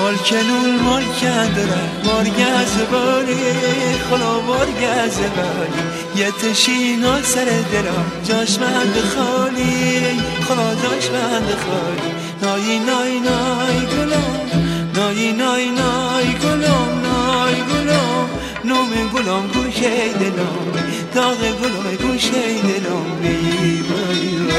مالکنون مالکن دارن مارگز باری خلا مارگز باری یه تشینا سر درم جاش مند خالی خلا جاش مند خالی نای نای نای گلم نای نای نای گلم نای گلم نوم گلم گوشه دلم داغ گلم گوشه دلم بی بای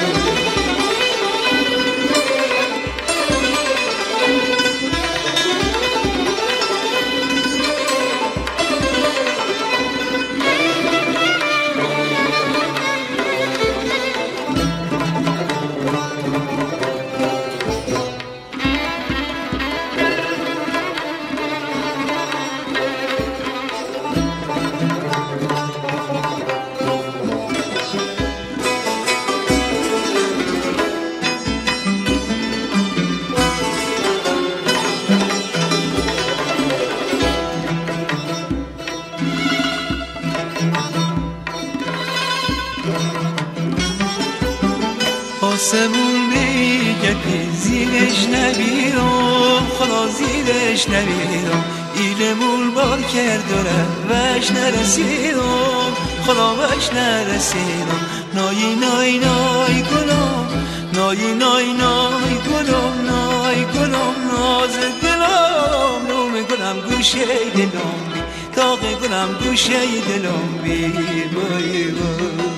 آسمون میگه که زیرش نمیرم خدا زیرش نمیرم ایلمون بار کرد وش نرسیدم خدا وش نرسیدم نای نای نای گلم نای نای نای گلم نای گلم ناز دلم نوم گلم گوشه دلم بی داغ گلم گوشه دلم بی بای بای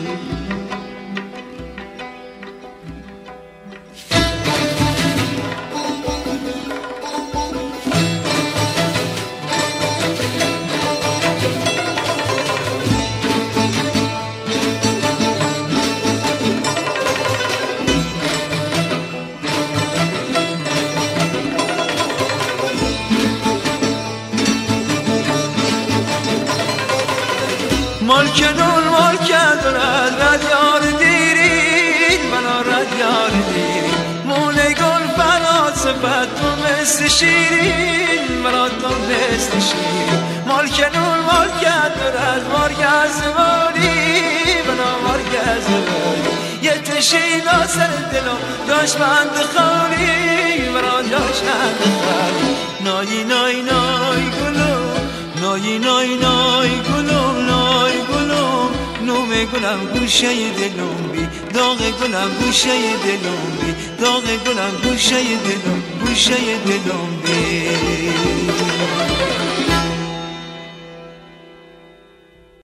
مالکنون مالکن دارد رد یار دیرین منا رد یار دیرین مونه گل فنا صفت تو مثل شیرین منا تو مثل شیرین مالکنون مالکن دارد مارگز مالی منا مارگز مالی یه تشینا سر دلم داشت بند خالی منا داشت بند خالی نای نای نای گلو نای نای نای گلو نای گلم نوم گلم گوشه دلم بی داغ گلم گوشه دلم بی داغ گلم گوشه دلم بی